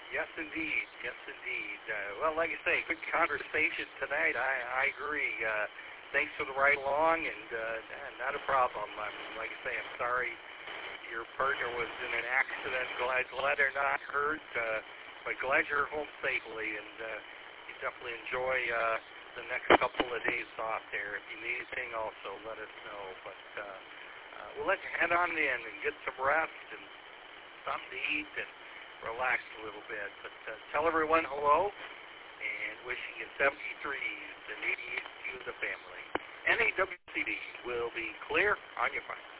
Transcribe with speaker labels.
Speaker 1: Yes, indeed. Yes, indeed. Well, like I say, good conversation tonight. I agree. Thanks for the ride along, and not a problem. Like I say, I'm sorry your partner was in an accident. Glad they're not hurt, but glad you're home safely, and you definitely enjoy the next couple of days off there. If you need anything, also let us know. But we'll let you head on in and get some rest and something to eat and relax a little bit. But tell everyone hello and wishing you 73s and 88s to the family. NAWCD will be clear on your phone.